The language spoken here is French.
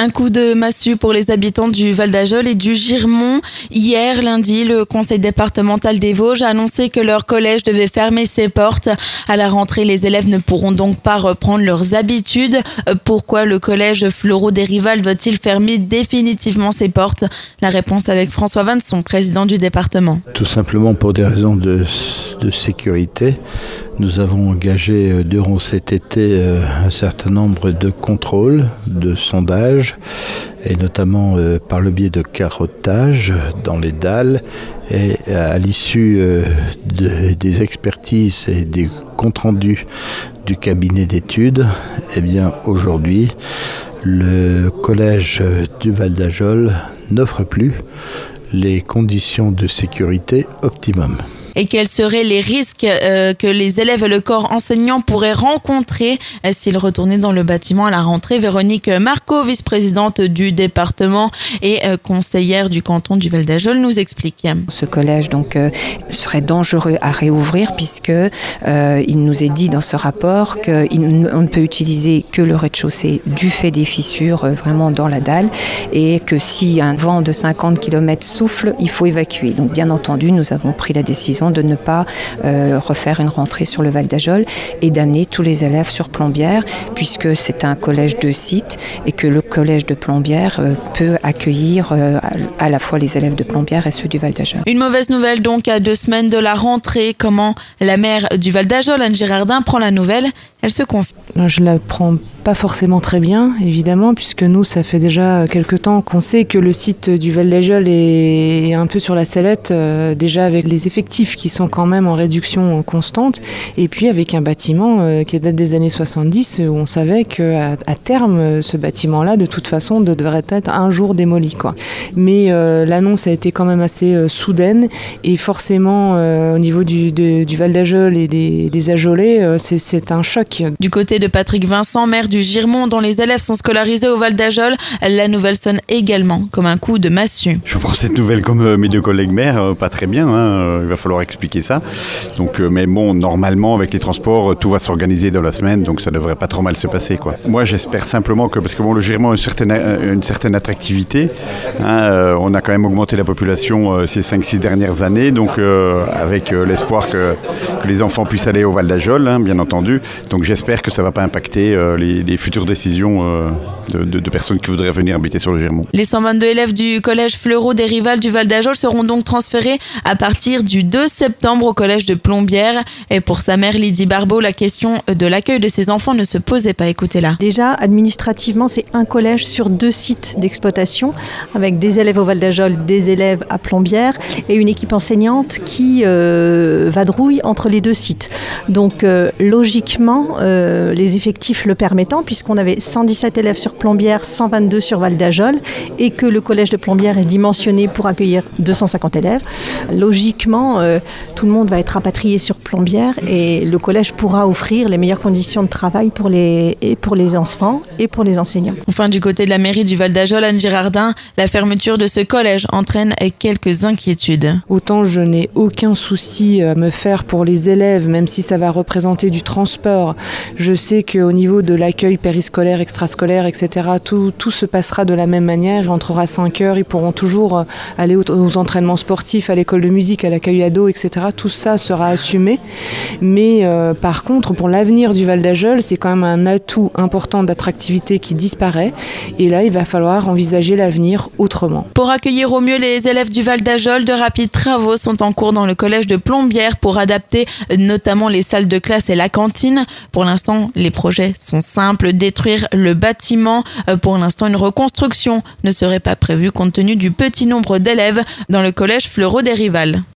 Un coup de massue pour les habitants du Val d'Ajol et du Girmont. Hier, lundi, le conseil départemental des Vosges a annoncé que leur collège devait fermer ses portes. À la rentrée, les élèves ne pourront donc pas reprendre leurs habitudes. Pourquoi le collège Fleurot des Rivals doit-il fermer définitivement ses portes? La réponse avec François Vannes, son président du département. Tout simplement pour des raisons de sécurité. Nous avons engagé durant cet été un certain nombre de contrôles, de sondages, et notamment par le biais de carottage dans les dalles. Et à l'issue des expertises et des comptes rendus du cabinet d'études, eh bien aujourd'hui, le collège du Val d'Ajol n'offre plus les conditions de sécurité optimum. Et quels seraient les risques que les élèves et le corps enseignant pourraient rencontrer s'ils retournaient dans le bâtiment à la rentrée? Véronique Marco, vice-présidente du département et conseillère du canton du Val d'Ajol, nous explique. Ce collège serait dangereux à réouvrir puisque il nous est dit dans ce rapport qu'on ne peut utiliser que le rez-de-chaussée du fait des fissures vraiment dans la dalle, et que si un vent de 50 km souffle, il faut évacuer. Donc bien entendu, nous avons pris la décision de ne pas refaire une rentrée sur le Val d'Ajol et d'amener tous les élèves sur Plombières, puisque c'est un collège de site et que le collège de Plombières peut accueillir à la fois les élèves de Plombières et ceux du Val d'Ajol. Une mauvaise nouvelle donc à 2 semaines de la rentrée. Comment la maire du Val d'Ajol, Anne Girardin, prend la nouvelle? Elle se confie. Je la prends pas forcément très bien, évidemment, puisque nous, ça fait déjà quelque temps qu'on sait que le site du Val d'Ajol est un peu sur la sellette, déjà avec les effectifs qui sont quand même en réduction constante, et puis avec un bâtiment qui date des années 70, où on savait qu'à terme, ce bâtiment-là, de toute façon, devrait être un jour démoli, quoi. Mais l'annonce a été quand même assez soudaine, et forcément, au niveau du Val d'Ajol et des Ajolais, c'est un choc. Du côté de Patrick Vincent, maire du Girmont, dont les élèves sont scolarisés au Val d'Ajol, la nouvelle sonne également comme un coup de massue. Je prends cette nouvelle comme mes deux collègues maires, pas très bien, il va falloir expliquer ça. Donc, mais bon, normalement, avec les transports, tout va s'organiser dans la semaine, donc ça devrait pas trop mal se passer, quoi. Moi, j'espère simplement que, parce que bon, le Girmont a une certaine attractivité, on a quand même augmenté la population ces 5-6 dernières années, donc avec l'espoir que les enfants puissent aller au Val d'Ajol, bien entendu. Donc j'espère que ça ne va pas impacter les futures décisions de personnes qui voudraient venir habiter sur le Girmont. Les 122 élèves du collège Fleurot des Rivals du Val d'Ajol seront donc transférés à partir du 2 septembre au collège de Plombières. Et pour sa mère Lydie Barbeau, la question de l'accueil de ses enfants ne se posait pas. Écoutez-la. Déjà, administrativement, c'est un collège sur 2 sites d'exploitation, avec des élèves au Val d'Ajol, des élèves à Plombières et une équipe enseignante qui vadrouille entre les 2 sites. Donc logiquement, les effectifs le permettant, puisqu'on avait 117 élèves sur Plombières, 122 sur Val d'Ajol, et que le collège de Plombières est dimensionné pour accueillir 250 élèves. Logiquement, tout le monde va être rapatrié sur Plombières et le collège pourra offrir les meilleures conditions de travail pour les enfants et pour les enseignants. Enfin, du côté de la mairie du Val d'Ajol, Anne Girardin, la fermeture de ce collège entraîne quelques inquiétudes. Autant je n'ai aucun souci à me faire pour les élèves, même si ça va représenter du transport. Je sais qu'au niveau de l'accueil périscolaire, extrascolaire, etc., tout se passera de la même manière. Il rentrera à 5 heures, ils pourront toujours aller aux entraînements sportifs, à l'école de musique, à l'accueil ado, etc. Tout ça sera assumé. Mais par contre, pour l'avenir du Val d'Ajol, c'est quand même un atout important d'attractivité qui disparaît. Et là, il va falloir envisager l'avenir autrement. Pour accueillir au mieux les élèves du Val d'Ajol, de rapides travaux sont en cours dans le collège de Plombières pour adapter notamment les salles de classe et la cantine. Pour l'instant, les projets sont simples, détruire le bâtiment. Pour l'instant, une reconstruction ne serait pas prévue compte tenu du petit nombre d'élèves dans le collège Fleurot des Rivals.